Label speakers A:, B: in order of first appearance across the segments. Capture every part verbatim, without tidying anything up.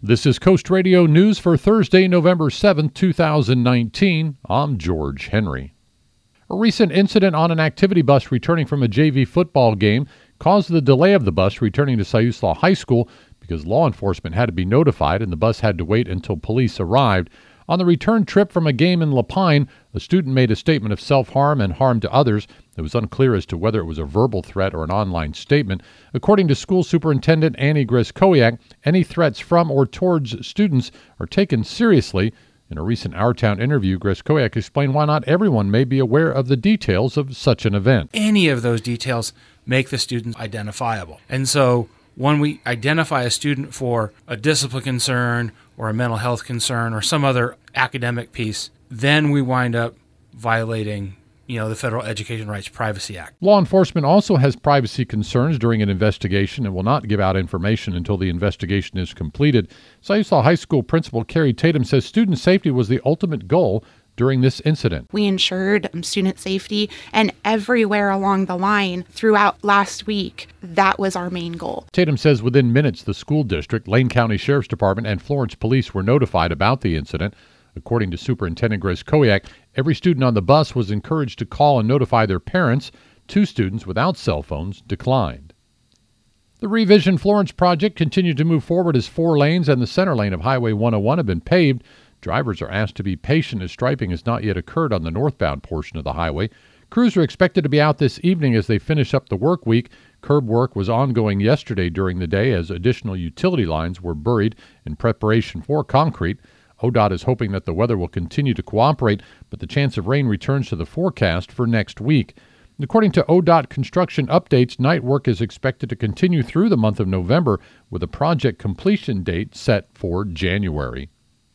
A: This is Coast Radio News for Thursday, November seventh, two thousand nineteen. I'm George Henry. A recent incident on an activity bus returning from a J V football game caused the delay of the bus returning to Siuslaw High School because law enforcement had to be notified and the bus had to wait until police arrived. On the return trip from a game in Lapine, a student made a statement of self-harm and harm to others. It was unclear as to whether it was a verbal threat or an online statement. According to School Superintendent Annie Greskowiak, any threats from or towards students are taken seriously. In a recent Our Town interview, Greskowiak explained why not everyone may be aware of the details of such an event.
B: Any of those details make the student identifiable. And so when we identify a student for a discipline concern or a mental health concern or some other academic piece, then we wind up violating, you know, the Federal Education Rights Privacy Act.
A: Law enforcement also has privacy concerns during an investigation and will not give out information until the investigation is completed. Siuslaw High School Principal Carrie Tatum says student safety was the ultimate goal during this incident.
C: We ensured student safety, and everywhere along the line throughout last week, that was our main goal.
A: Tatum says within minutes, the school district, Lane County Sheriff's Department, and Florence Police were notified about the incident. According to Superintendent Greskowiak, every student on the bus was encouraged to call and notify their parents. Two students without cell phones declined. The Revision Florence project continued to move forward as four lanes and the center lane of Highway one oh one have been paved. Drivers are asked to be patient as striping has not yet occurred on the northbound portion of the highway. Crews are expected to be out this evening as they finish up the work week. Curb work was ongoing yesterday during the day as additional utility lines were buried in preparation for concrete. O D O T is hoping that the weather will continue to cooperate, but the chance of rain returns to the forecast for next week. According to O D O T construction updates, night work is expected to continue through the month of November with a project completion date set for January.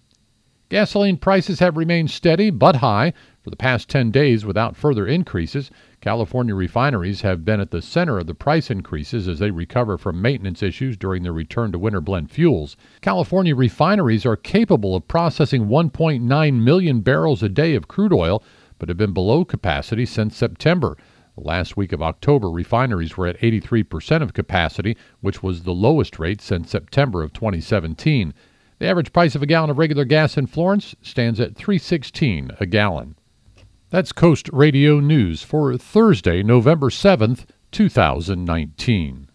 A: Gasoline prices have remained steady but high for the past ten days without further increases. California refineries have been at the center of the price increases as they recover from maintenance issues during their return to winter blend fuels. California refineries are capable of processing one point nine million barrels a day of crude oil, but have been below capacity since September. The last week of October, refineries were at eighty-three percent of capacity, which was the lowest rate since September of twenty seventeen. The average price of a gallon of regular gas in Florence stands at three dollars and sixteen cents a gallon. That's Coast Radio News for Thursday, November seventh, two thousand nineteen.